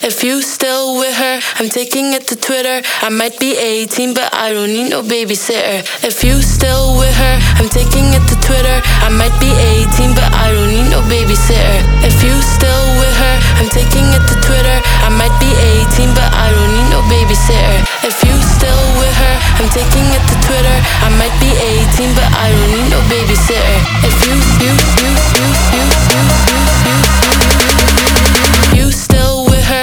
If you still with her, I'm taking it to Twitter. I might be 18, but I don't need no babysitter. If you still with her, I'm taking it to Twitter. I might be 18, but I don't need no babysitter. If you still with her, I'm taking it to Twitter. I might be 18, but I don't need no babysitter. If you still with her, I'm taking it to Twitter. I might be 18, but I don't need no babysitter. If you still with her.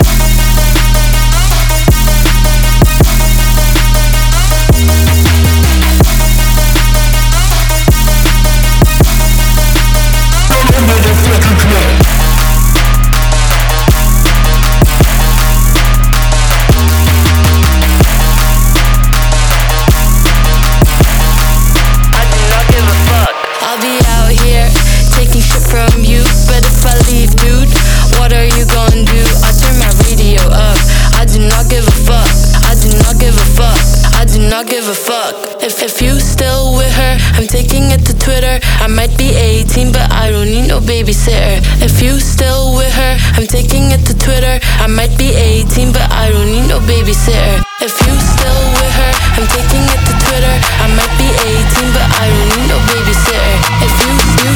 I'll be out here taking shit from you, but if I leave, dude, what are you gonna do? I turn my radio up. I do not give a fuck. I do not give a fuck. I do not give a fuck. If you still with her, I'm taking it to Twitter. I might be 18, but I don't need no babysitter. If you still with her, I'm taking it to Twitter. I might be 18, but I don't need no babysitter. If you still with her, I'm taking it to Twitter. I might be 18, but I don't need no babysitter. If you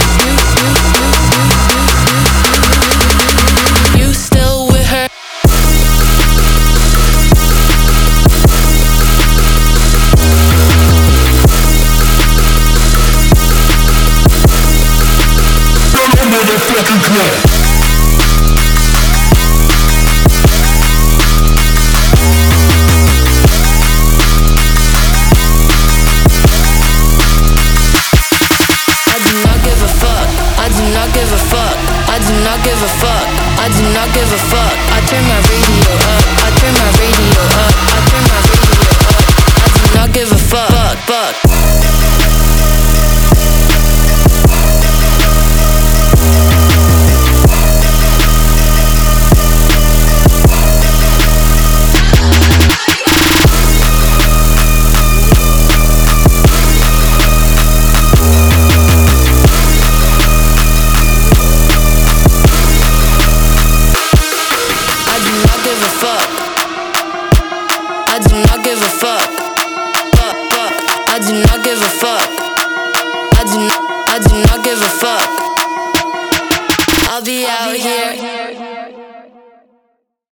still with her. I do not give a fuck. I do not give a fuck. I do not give a fuck. I do not give a fuck. I turn my radio up. I turn my radio up. I turn my radio up. I do not give a fuck. Fuck. I do not give a fuck. I do not give a fuck. Fuck, fuck. I do not give a fuck. I do not give a fuck. I'll be out here.